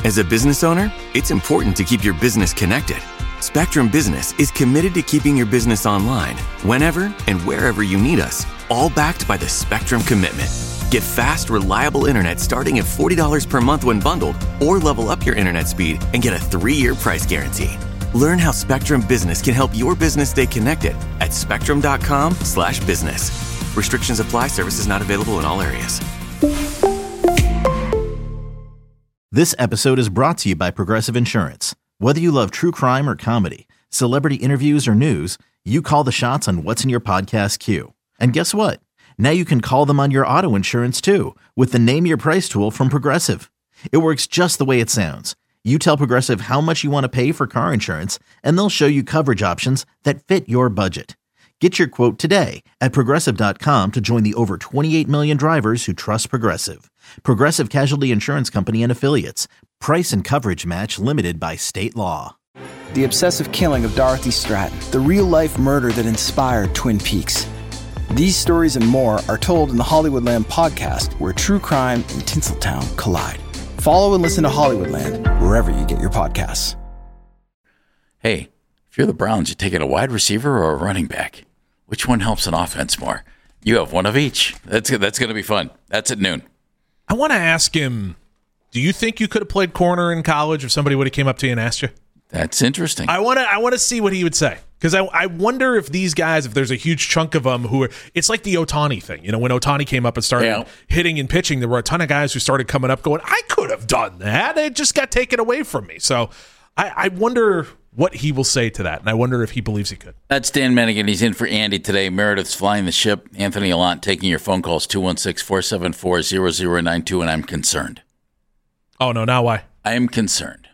As a business owner, it's important to keep your business connected. Spectrum Business is committed to keeping your business online whenever and wherever you need us, all backed by the Spectrum Commitment. Get fast, reliable internet starting at $40 per month when bundled, or level up your internet speed and get a 3-year price guarantee. Learn how Spectrum Business can help your business stay connected at spectrum.com/business. Restrictions apply. Services not available in all areas. This episode is brought to you by Progressive Insurance. Whether you love true crime or comedy, celebrity interviews or news, you call the shots on what's in your podcast queue. And guess what? Now you can call them on your auto insurance too with the Name Your Price tool from Progressive. It works just the way it sounds. You tell Progressive how much you want to pay for car insurance, and they'll show you coverage options that fit your budget. Get your quote today at Progressive.com to join the over 28 million drivers who trust Progressive. Progressive Casualty Insurance Company and Affiliates. Price and coverage match limited by state law. The obsessive killing of Dorothy Stratton. The real-life murder that inspired Twin Peaks. These stories and more are told in the Hollywoodland podcast, where true crime and Tinseltown collide. Follow and listen to Hollywoodland wherever you get your podcasts. Hey, if you're the Browns, you taking a wide receiver or a running back? Which one helps an offense more? You have one of each. That's going to be fun. That's at noon. I want to ask him, do you think you could have played corner in college if somebody would have came up to you and asked you? That's interesting. I want to see what he would say. Because I wonder if these guys, if there's a huge chunk of them who are, it's like the Ohtani thing. You know, when Ohtani came up and started hitting and pitching, there were a ton of guys who started coming up going, I could have done that. It just got taken away from me. So I wonder what he will say to that. And I wonder if he believes he could. That's Dan Mennigan. He's in for Andy today. Meredith's flying the ship. Anthony Allant taking your phone calls, 216-474-0092, and I'm concerned. Oh, no, now why? I am concerned.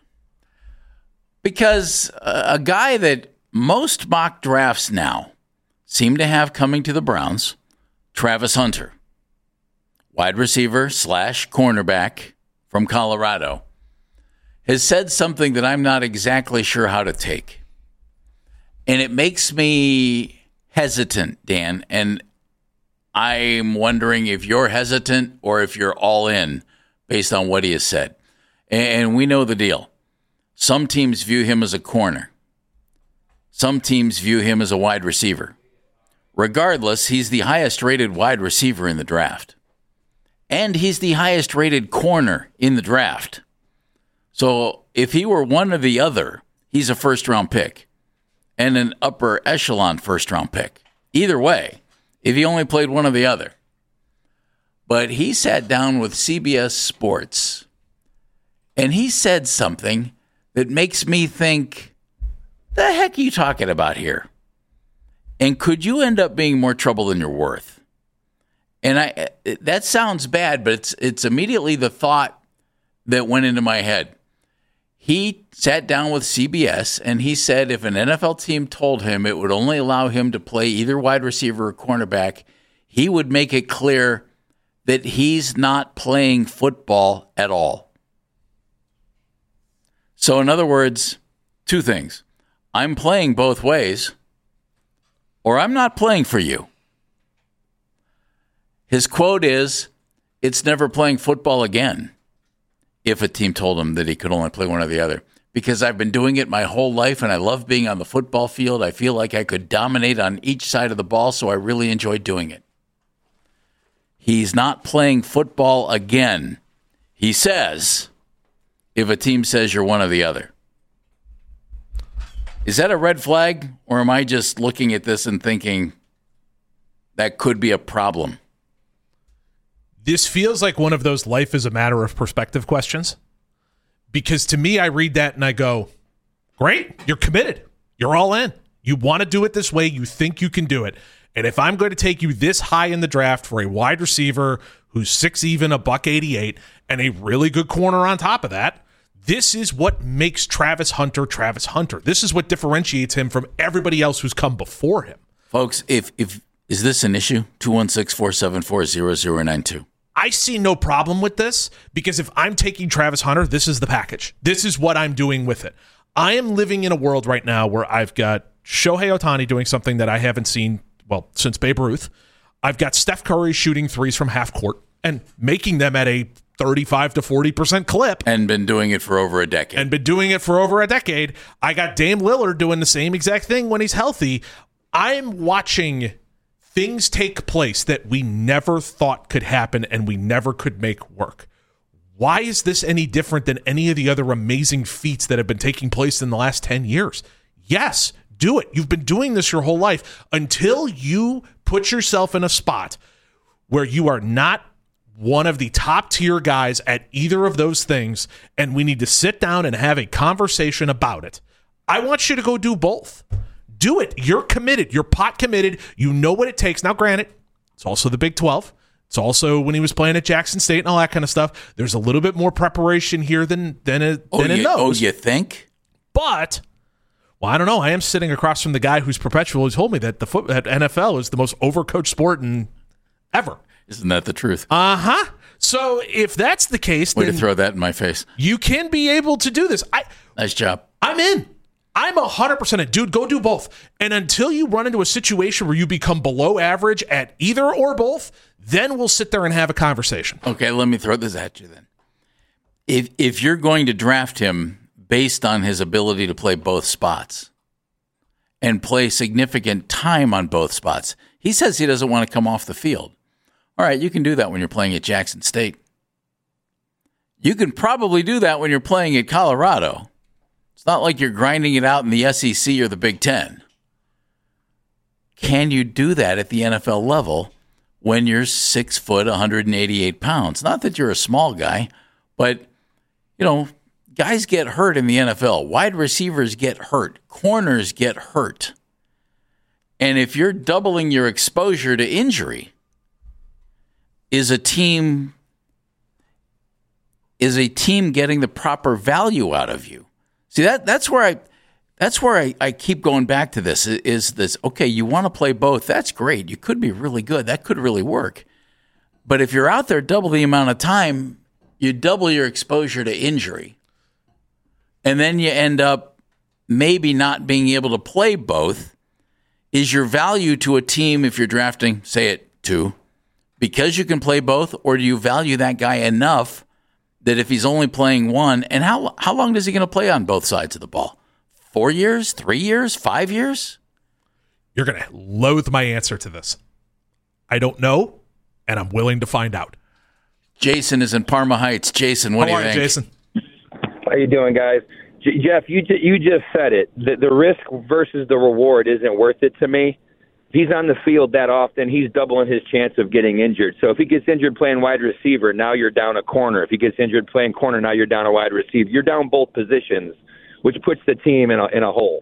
Because a guy that most mock drafts now seem to have coming to the Browns, Travis Hunter, wide receiver / cornerback from Colorado, has said something that I'm not exactly sure how to take. And it makes me hesitant, Dan. And I'm wondering if you're hesitant or if you're all in based on what he has said. And we know the deal. Some teams view him as a corner. Some teams view him as a wide receiver. Regardless, he's the highest-rated wide receiver in the draft. And he's the highest-rated corner in the draft. So if he were one or the other, he's a first-round pick and an upper echelon first-round pick. Either way, if he only played one or the other. But he sat down with CBS Sports, and he said something that makes me think, the heck are you talking about here? And could you end up being more trouble than you're worth? And that sounds bad, but it's immediately the thought that went into my head. He sat down with CBS, and he said if an NFL team told him it would only allow him to play either wide receiver or cornerback, he would make it clear that he's not playing football at all. So in other words, two things. I'm playing both ways, or I'm not playing for you. His quote is, it's never playing football again if a team told him that he could only play one or the other. Because I've been doing it my whole life, and I love being on the football field. I feel like I could dominate on each side of the ball, so I really enjoy doing it. He's not playing football again, he says, if a team says you're one or the other. Is that a red flag, or am I just looking at this and thinking that could be a problem? This feels like one of those life is a matter of perspective questions. Because to me, I read that and I go, great, you're committed. You're all in. You want to do it this way. You think you can do it. And if I'm going to take you this high in the draft for a wide receiver who's 6', $188, and a really good corner on top of that, this is what makes Travis Hunter Travis Hunter. This is what differentiates him from everybody else who's come before him. Folks, if is this an issue? 216-474-0092. I see no problem with this because if I'm taking Travis Hunter, this is the package. This is what I'm doing with it. I am living in a world right now where I've got Shohei Ohtani doing something that I haven't seen, well, since Babe Ruth. I've got Steph Curry shooting threes from half court and making them at a 35 to 40% clip. And been doing it for over a decade. I got Dame Lillard doing the same exact thing when he's healthy. I'm watching things take place that we never thought could happen and we never could make work. Why is this any different than any of the other amazing feats that have been taking place in the last 10 years? Yes, do it. You've been doing this your whole life until you put yourself in a spot where you are not one of the top tier guys at either of those things, and we need to sit down and have a conversation about it. I want you to go do both. Do it. You're committed. You're pot committed. You know what it takes. Now, granted, it's also the Big 12. It's also when he was playing at Jackson State and all that kind of stuff. There's a little bit more preparation here than in those. Oh, you think? But, well, I don't know. I am sitting across from the guy who's perpetually told me that that NFL is the most overcoached sport ever. Isn't that the truth? Uh-huh. So if that's the case, way then to throw that in my face. You can be able to do this. Nice job. I'm in. I'm 100% in. Dude, go do both. And until you run into a situation where you become below average at either or both, then we'll sit there and have a conversation. Okay, let me throw this at you then. If you're going to draft him based on his ability to play both spots and play significant time on both spots, he says he doesn't want to come off the field. All right, you can do that when you're playing at Jackson State. You can probably do that when you're playing at Colorado. It's not like you're grinding it out in the SEC or the Big Ten. Can you do that at the NFL level when you're 6 foot, 188 pounds? Not that you're a small guy, but, guys get hurt in the NFL. Wide receivers get hurt. Corners get hurt. And if you're doubling your exposure to injury, is a team getting the proper value out of you? See, that's where I keep going back to this. Is this okay? You want to play both? That's great. You could be really good. That could really work. But if you're out there double the amount of time, you double your exposure to injury, and then you end up maybe not being able to play both. Is your value to a team, if you're drafting, say it 2, because you can play both, or do you value that guy enough that if he's only playing one, and how long is he going to play on both sides of the ball? 4 years, 3 years, 5 years? You're going to loathe my answer to this. I don't know, and I'm willing to find out. Jason is in Parma Heights. Jason, what do you think? Jason? How you doing, guys? Jeff, you just said it. The risk versus the reward isn't worth it to me. If he's on the field that often, he's doubling his chance of getting injured. So if he gets injured playing wide receiver, now you're down a corner. If he gets injured playing corner, now you're down a wide receiver. You're down both positions, which puts the team in a hole.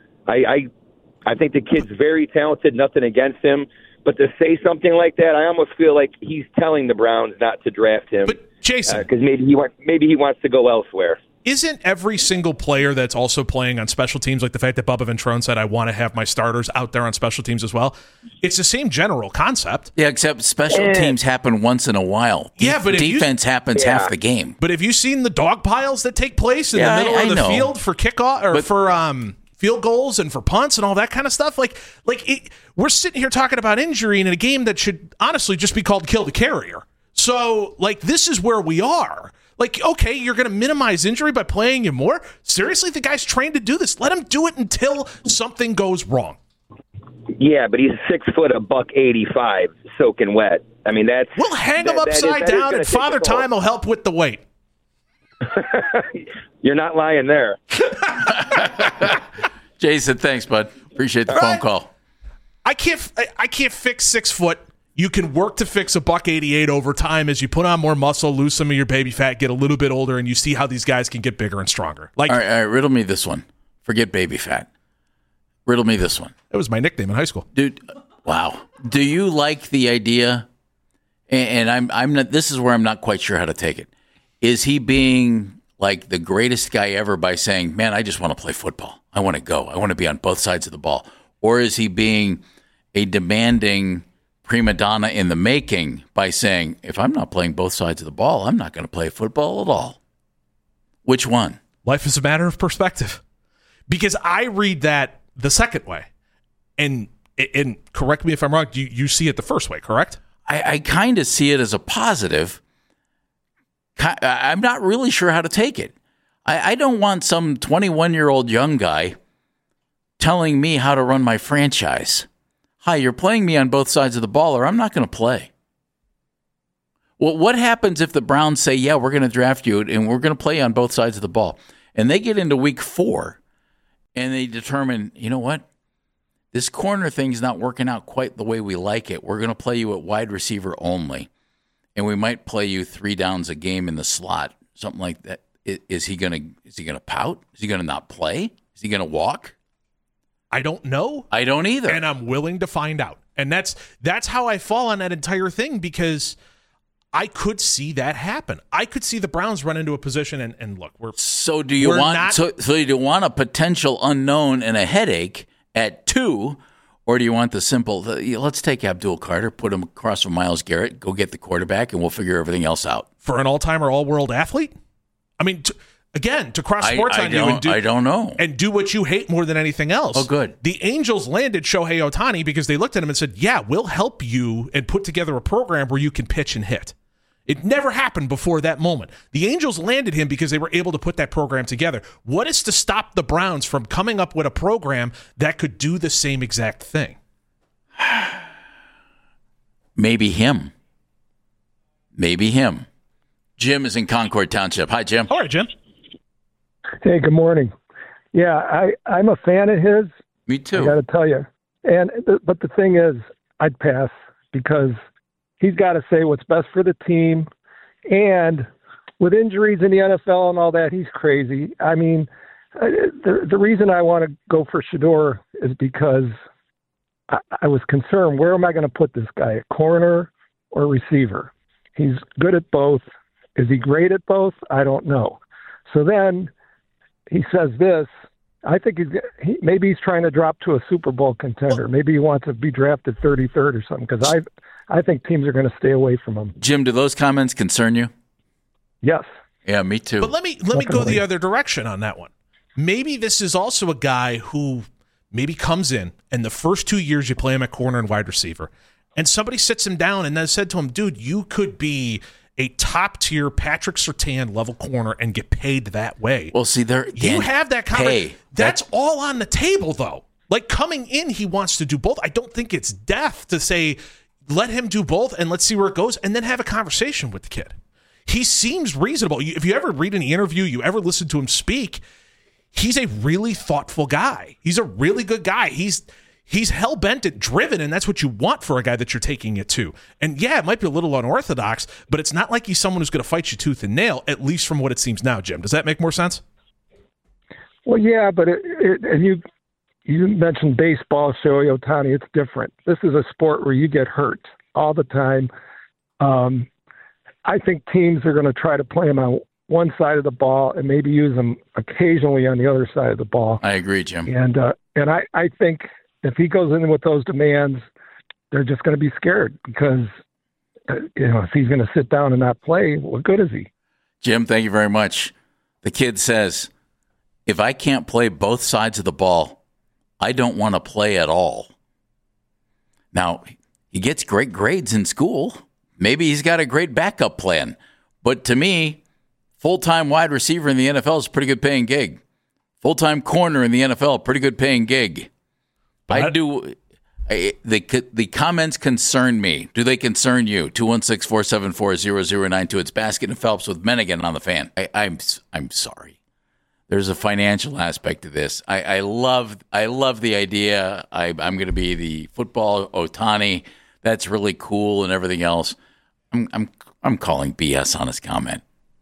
I think the kid's very talented, nothing against him. But to say something like that, I almost feel like he's telling the Browns not to draft him. But Jason, because maybe he wants to go elsewhere. Isn't every single player that's also playing on special teams, like the fact that Bubba Ventrone said, I want to have my starters out there on special teams as well? It's the same general concept. Yeah, except special teams happen once in a while. Yeah, but defense happens half the game. But have you seen the dog piles that take place in the middle of the field for kickoff or for field goals and for punts and all that kind of stuff? We're sitting here talking about injury in a game that should honestly just be called kill the carrier. So, this is where we are. Okay, you're going to minimize injury by playing him more? Seriously, the guy's trained to do this. Let him do it until something goes wrong. Yeah, but he's 6 foot, $185, soaking wet. I mean, we'll hang him upside down, and Father Time will help with the weight. You're not lying there. Jason, thanks, bud. Appreciate the phone call. I can't fix 6 foot. You can work to fix $188 over time as you put on more muscle, lose some of your baby fat, get a little bit older, and you see how these guys can get bigger and stronger. All right, riddle me this one. Forget baby fat. Riddle me this one. That was my nickname in high school. Dude, wow. Do you like the idea, and I'm not, this is where I'm not quite sure how to take it. Is he being like the greatest guy ever by saying, man, I just want to play football. I want to go. I want to be on both sides of the ball. Or is he being a demanding prima donna in the making by saying, if I'm not playing both sides of the ball, I'm not going to play football at all? Which one? Life is a matter of perspective. Because I read that the second way. And correct me if I'm wrong, you see it the first way, correct? I kind of see it as a positive I'm not really sure how to take it. I don't want some 21-year-old young guy telling me how to run my franchise. Hi, you're playing me on both sides of the ball, or I'm not going to play. Well, what happens if the Browns say, yeah, we're going to draft you and we're going to play on both sides of the ball? And they get into week 4 and they determine, you know what? This corner thing's not working out quite the way we like it. We're going to play you at wide receiver only. And we might play you 3 downs a game in the slot, something like that. Is he going to pout? Is he going to not play? Is he going to walk? I don't know. I don't either. And I'm willing to find out. And that's how I fall on that entire thing, because I could see that happen. I could see the Browns run into a position and look, do you want a potential unknown and a headache at 2, or do you want the simple, let's take Abdul Carter, put him across from Myles Garrett, go get the quarterback, and we'll figure everything else out? For an all-timer, all-world athlete? I mean, to cross sports on you I don't know. And do what you hate more than anything else. Oh, good. The Angels landed Shohei Ohtani because they looked at him and said, yeah, we'll help you and put together a program where you can pitch and hit. It never happened before that moment. The Angels landed him because they were able to put that program together. What is to stop the Browns from coming up with a program that could do the same exact thing? Maybe him. Jim is in Concord Township. Hi, Jim. All right, Jim. Hey, good morning. Yeah, I'm a fan of his. Me too. I got to tell you. But the thing is, I'd pass because he's got to say what's best for the team. And with injuries in the NFL and all that, he's crazy. I mean, the reason I want to go for Shedeur is because I was concerned, where am I going to put this guy, a corner or receiver? He's good at both. Is he great at both? I don't know. So then he says this. I think maybe he's trying to drop to a Super Bowl contender. Maybe he wants to be drafted 33rd or something, because I think teams are going to stay away from him. Jim, do those comments concern you? Yes. Yeah, me too. But let me go the other direction on that one. Maybe this is also a guy who maybe comes in, and the first 2 years you play him at corner and wide receiver, and somebody sits him down and then said to him, dude, you could be a top-tier Patrick Surtain level corner and get paid that way. Well, see, you have that conversation. That's all on the table, though. Like, coming in, he wants to do both. I don't think it's death to say, let him do both and let's see where it goes, and then have a conversation with the kid. He seems reasonable. If you ever read any interview, you ever listen to him speak, he's a really thoughtful guy. He's a really good guy. He's hell-bent and driven, and that's what you want for a guy that you're taking it to. And yeah, it might be a little unorthodox, but it's not like he's someone who's going to fight you tooth and nail, at least from what it seems now, Jim. Does that make more sense? Well, yeah, but and you mentioned baseball, Shohei Ohtani. It's different. This is a sport where you get hurt all the time. I think teams are going to try to play him on one side of the ball and maybe use him occasionally on the other side of the ball. I agree, Jim. And I think if he goes in with those demands, they're just going to be scared because, if he's going to sit down and not play, what good is he? Jim, thank you very much. The kid says, if I can't play both sides of the ball, I don't want to play at all. Now, he gets great grades in school. Maybe he's got a great backup plan. But to me, full-time wide receiver in the NFL is a pretty good paying gig. Full-time corner in the NFL, pretty good paying gig. The comments concern me. Do they concern you? 216-474-0092. It's Baskin and Phelps with Mennigan on the Fan. I'm sorry. There's a financial aspect to this. I love the idea. I'm going to be the football Ohtani. That's really cool and everything else. I'm calling BS on his comment.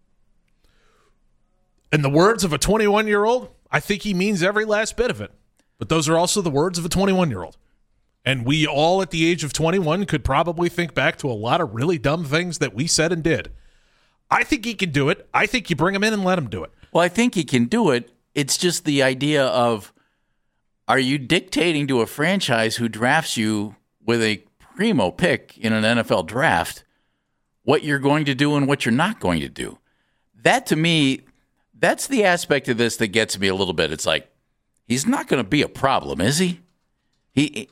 In the words of a 21-year-old, I think he means every last bit of it. But those are also the words of a 21-year-old. And we all at the age of 21 could probably think back to a lot of really dumb things that we said and did. I think he can do it. I think you bring him in and let him do it. Well, I think he can do it. It's just the idea of, are you dictating to a franchise who drafts you with a primo pick in an NFL draft what you're going to do and what you're not going to do? That, to me, that's the aspect of this that gets me a little bit. It's like, he's not going to be a problem, is he?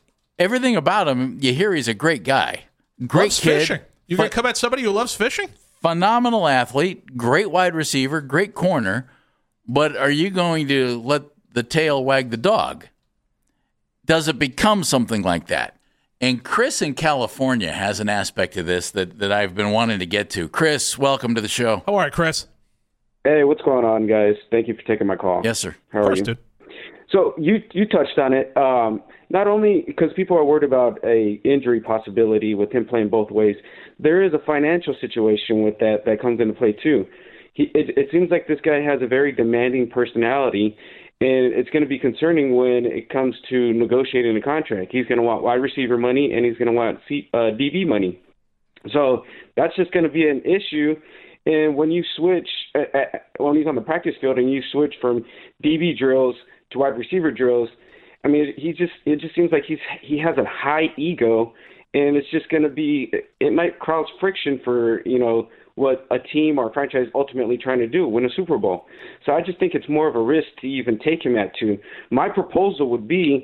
Everything about him, you hear he's a great guy. Great loves kid. Fishing. You're going to come at somebody who loves fishing? phenomenal athlete, great wide receiver, great corner, but are you going to let the tail wag the dog? Does it become something like that? And Chris in California has an aspect of this that I've been wanting to get to. Chris, welcome to the show. All right, Chris. Hey, what's going on, guys? Thank you for taking my call. Yes, sir. How are you? Dude. So you touched on it. Not only because people are worried about a injury possibility with him playing both ways, there is a financial situation with that comes into play too. It seems like this guy has a very demanding personality, and it's going to be concerning when it comes to negotiating a contract. He's going to want wide receiver money, and he's going to want DB money. So that's just going to be an issue. And when you switch, when he's on the practice field and you switch from DB drills to wide receiver drills, I mean, it just seems like he has a high ego, and it's just going to be, it might cause friction for, what a team or a franchise ultimately trying to do, win a Super Bowl. So I just think it's more of a risk to even take him at 2. My proposal would be,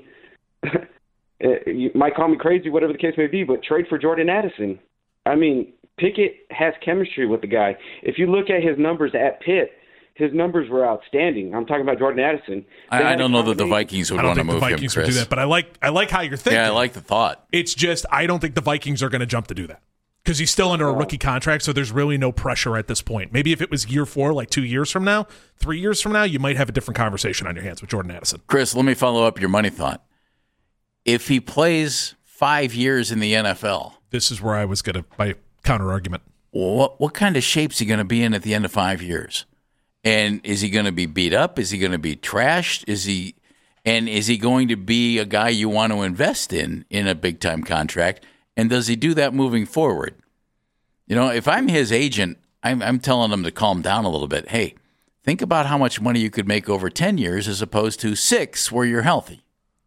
you might call me crazy, whatever the case may be, but trade for Jordan Addison. I mean, Pickett has chemistry with the guy. If you look at his numbers at Pitt, his numbers were outstanding. I'm talking about Jordan Addison. I don't know that the Vikings would want to move him, Chris. I don't think the Vikings would do that, but I like how you're thinking. Yeah, I like the thought. It's just I don't think the Vikings are going to jump to do that because he's still under a rookie contract, so there's really no pressure at this point. Maybe if it was year 4, like 2 years from now, 3 years from now, you might have a different conversation on your hands with Jordan Addison. Chris, let me follow up your money thought. If he plays 5 years in the NFL. This is where I was going to, my counter-argument. What kind of shape is he going to be in at the end of 5 years? And is he going to be beat up? Is he going to be trashed? Is he going to be a guy you want to invest in a big-time contract? And does he do that moving forward? If I'm his agent, I'm telling him to calm down a little bit. Hey, think about how much money you could make over 10 years as opposed to 6 where you're healthy.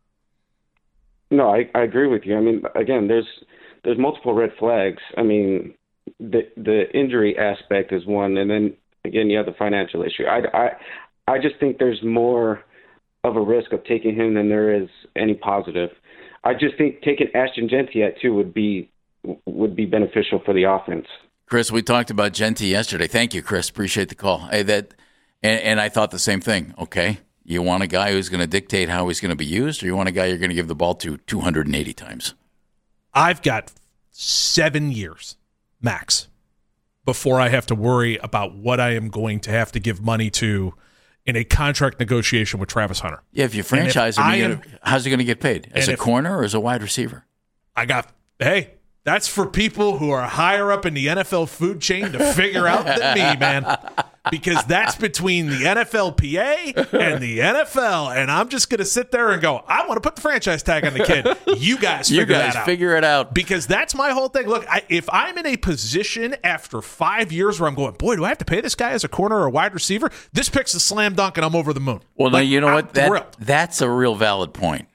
No, I agree with you. I mean, again, there's multiple red flags. I mean, the injury aspect is one, and then again, you have the financial issue. I just think there's more of a risk of taking him than there is any positive. I just think taking Ashton Jeanty at 2 would be beneficial for the offense. Chris, we talked about Jeanty yesterday. Thank you, Chris. Appreciate the call. Hey, and I thought the same thing. Okay, you want a guy who's going to dictate how he's going to be used, or you want a guy you're going to give the ball to 280 times? I've got 7 years max before I have to worry about what I am going to have to give money to in a contract negotiation with Travis Hunter. Yeah, if you franchise him, how's he going to get paid? As a corner or as a wide receiver? That's for people who are higher up in the NFL food chain to figure out than me, man. Because that's between the NFLPA and the NFL, and I'm just going to sit there and go, I want to put the franchise tag on the kid. You guys figure it out. Because that's my whole thing. Look, if I'm in a position after 5 years where I'm going, boy, do I have to pay this guy as a corner or a wide receiver? This pick's a slam dunk, and I'm over the moon. Well, now, you know what? That's a real valid point.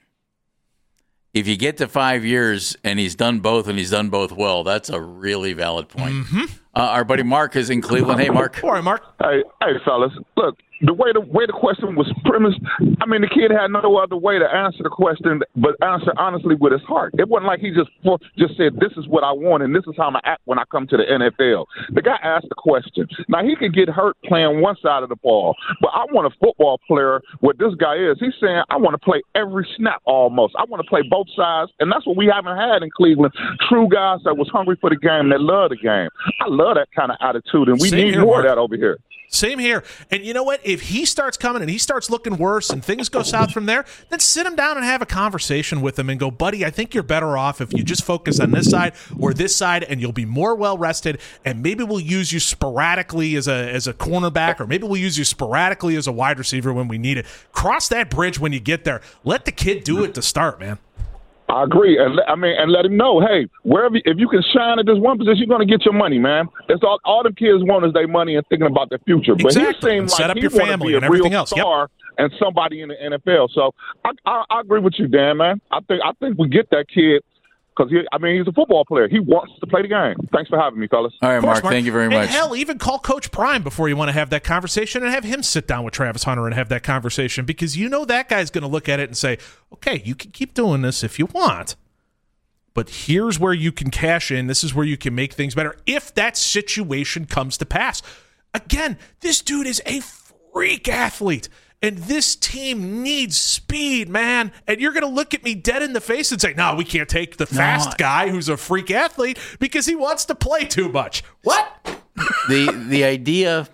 If you get to 5 years and he's done both and he's done both well, that's a really valid point. Mm-hmm. Our buddy Mark is in Cleveland. Hey, Mark. All right, Mark. Hey, fellas. Look, the way the question was premised, I mean, the kid had no other way to answer the question but answer honestly with his heart. It wasn't like he just said, this is what I want and this is how I'm going to act when I come to the NFL. The guy asked the question. Now, he could get hurt playing one side of the ball, but I want a football player what this guy is. He's saying, I want to play every snap almost. I want to play both sides, and that's what we haven't had in Cleveland. True guys that was hungry for the game, that love the game. I love that kind of attitude, and we need more of that over here. Same here. And you know what? If he starts coming and he starts looking worse and things go south from there, then sit him down and have a conversation with him and go, buddy, I think you're better off if you just focus on this side or this side, and you'll be more well-rested, and maybe we'll use you sporadically as a cornerback, or maybe we'll use you sporadically as a wide receiver when we need it. Cross that bridge when you get there. Let the kid do it to start, man. I agree, and let him know, hey, wherever if you can shine at this one position, you're going to get your money, man. That's all them kids want is their money and thinking about their future. But exactly. He seemed set like up he your family and everything else, star and somebody in the NFL. So I agree with you, Dan, man. I think we get that kid. Because, he's a football player. He wants to play the game. Thanks for having me, fellas. All right, Mark, thank you very much. And hell, even call Coach Prime before you want to have that conversation and have him sit down with Travis Hunter and have that conversation, because you know that guy's going to look at it and say, okay, you can keep doing this if you want, but here's where you can cash in. This is where you can make things better if that situation comes to pass. Again, this dude is a freak athlete, and this team needs speed, man. And you're going to look at me dead in the face and say, no, we can't take the fast guy who's a freak athlete because he wants to play too much. What? The idea,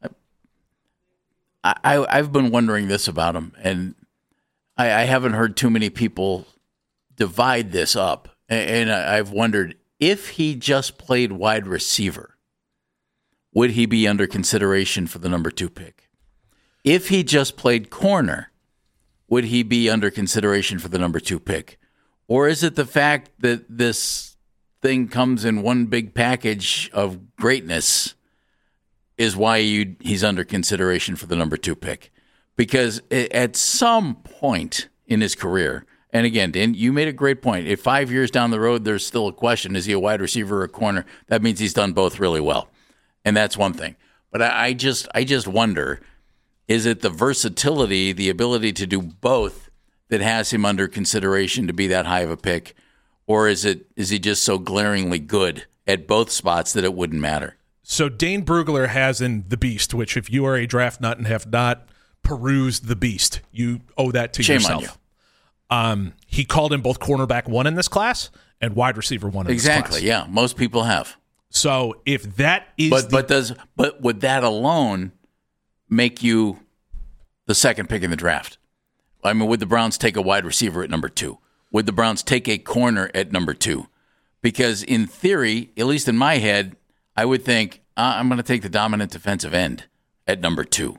I've been wondering this about him, and I haven't heard too many people divide this up. And I've wondered, if he just played wide receiver, would he be under consideration for the number 2 pick? If he just played corner, would he be under consideration for the number 2 pick? Or is it the fact that this thing comes in one big package of greatness is why he's under consideration for the number 2 pick? Because at some point in his career, and again, Dan, you made a great point. If 5 years down the road, there's still a question, is he a wide receiver or a corner? That means he's done both really well. And that's one thing. But I just wonder, is it the versatility, the ability to do both that has him under consideration to be that high of a pick? Or is he just so glaringly good at both spots that it wouldn't matter? So Dane Brugler has in The Beast, which if you are a draft nut and have not perused The Beast, you owe that to yourself. Shame on you. He called in both cornerback 1 in this class and wide receiver 1 in this class. Exactly, yeah. Most people have. So if that is But would that alone make you the second pick in the draft? I mean, would the Browns take a wide receiver at number 2? Would the Browns take a corner at number 2? Because in theory, at least in my head, I would think, I'm going to take the dominant defensive end at number 2.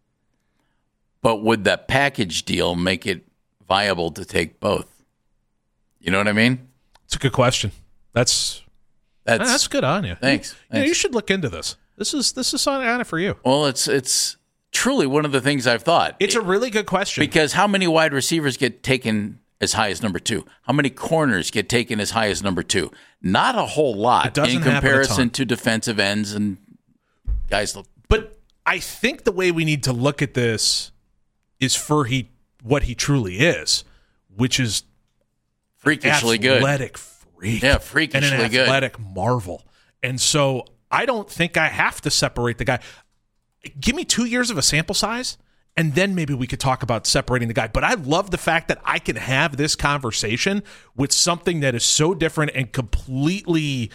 But would that package deal make it viable to take both? You know what I mean? It's a good question. That's good on you. Thanks. You should look into this. This is on it for you. Well, it's truly one of the things I've thought. It's a really good question. Because how many wide receivers get taken as high as number 2? How many corners get taken as high as number 2? Not a whole lot in comparison to defensive ends and guys. But I think the way we need to look at this is for what he truly is, which is freakishly good. Athletic freak. Yeah, freakishly and an good. Athletic marvel. And so I don't think I have to separate the guy. Give me 2 years of a sample size, and then maybe we could talk about separating the guy. But I love the fact that I can have this conversation with something that is so different and completely,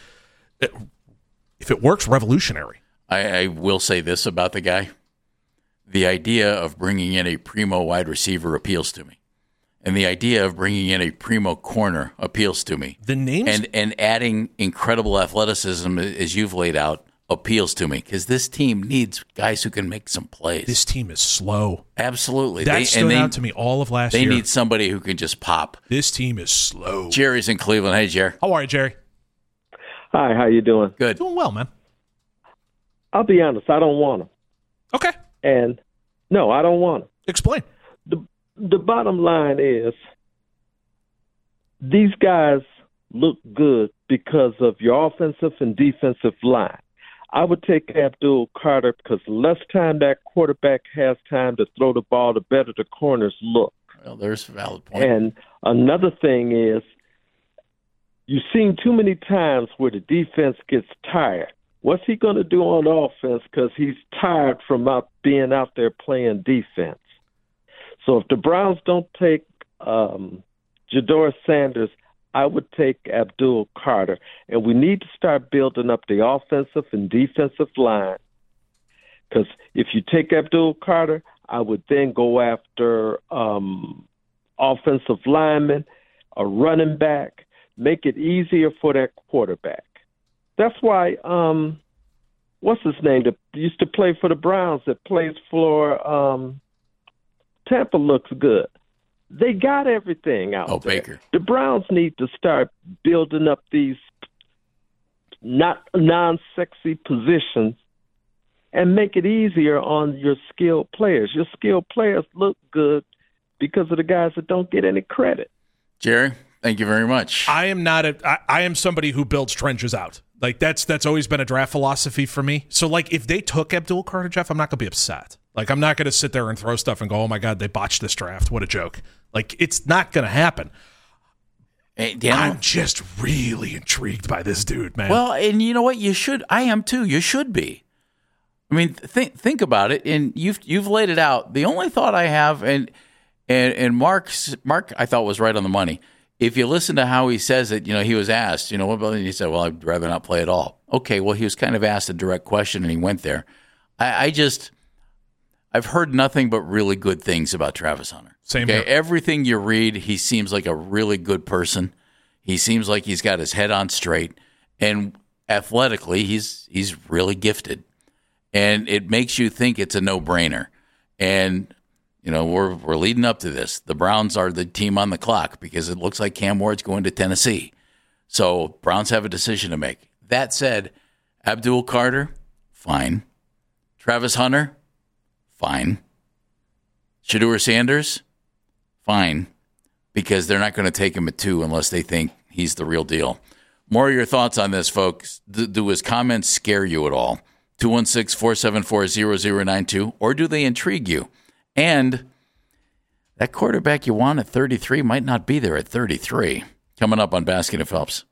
if it works, revolutionary. I will say this about the guy. The idea of bringing in a primo wide receiver appeals to me. And the idea of bringing in a primo corner appeals to me. The names and adding incredible athleticism, as you've laid out, appeals to me, because this team needs guys who can make some plays. This team is slow. Absolutely. That stood out to me all of last year. They need somebody who can just pop. This team is slow. Jerry's in Cleveland. Hey, Jerry. How are you, Jerry? Hi, how you doing? Good. Doing well, man. I'll be honest, I don't want them. Okay. And no, I don't want them. Explain. The bottom line is these guys look good because of your offensive and defensive line. I would take Abdul Carter because the less time that quarterback has time to throw the ball, the better the corners look. Well, there's a valid point. And another thing is you've seen too many times where the defense gets tired. What's he going to do on offense because he's tired from being out there playing defense? So if the Browns don't take Jador Sanders, I would take Abdul Carter. And we need to start building up the offensive and defensive line. Because if you take Abdul Carter, I would then go after offensive linemen, a running back, make it easier for that quarterback. That's why, what's his name, that used to play for the Browns that plays for Tampa looks good. They got everything out there. Baker. The Browns need to start building up these not non-sexy positions and make it easier on your skilled players. Your skilled players look good because of the guys that don't get any credit. Jerry, thank you very much. I am somebody who builds trenches out. Like that's always been a draft philosophy for me. So like if they took Abdul Carter, Jeff, I'm not going to be upset. Like I'm not going to sit there and throw stuff and go, "Oh my God, they botched this draft. What a joke." Like it's not going to happen. Hey, Daniel, I'm just really intrigued by this dude, man. well, and you know what? You should. I am too. You should be. I mean, think about it, and you've laid it out. The only thought I have, and Mark, I thought was right on the money. If you listen to how he says it, he was asked, what about? And he said, "Well, I'd rather not play at all." Okay, well, he was kind of asked a direct question, and he went there. I've heard nothing but really good things about Travis Hunter. Same here. Everything you read, he seems like a really good person. He seems like he's got his head on straight, and athletically, he's really gifted. And it makes you think it's a no-brainer. And, we're leading up to this. The Browns are the team on the clock because it looks like Cam Ward's going to Tennessee. So Browns have a decision to make. That said, Abdul Carter, fine. Travis Hunter, fine. Shedeur Sanders, fine. Because they're not going to take him at 2 unless they think he's the real deal. More of your thoughts on this, folks. Do his comments scare you at all? 216-474-0092, or do they intrigue you? And that quarterback you want at 33 might not be there at 33. Coming up on Baskin and Phelps.